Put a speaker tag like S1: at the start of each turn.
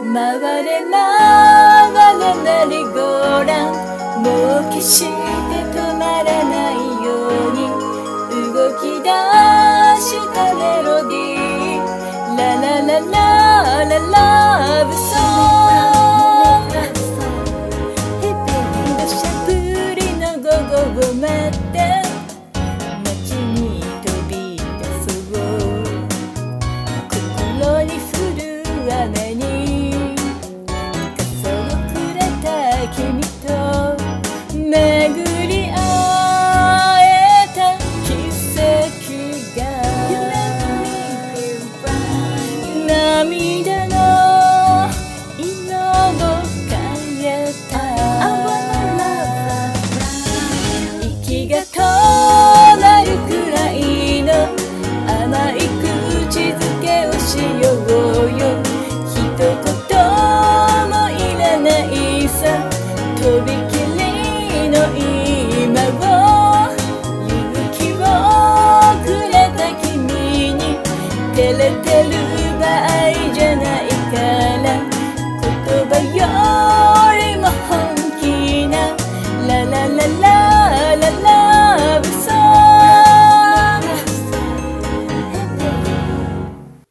S1: 回れ回れメリーゴーランド、もう決して止まらないように動き出したメロディー、ララララララブソング、土砂降りの午後を待って街に飛び出そう、心に降る雨に傘をくれた君と巡り会えた奇跡が涙の色を変えた、息が止まるくらいの甘い口づけをしようよ、一言もいらないさ、とびきりの今を勇気をくれた君に照れてる場合じゃない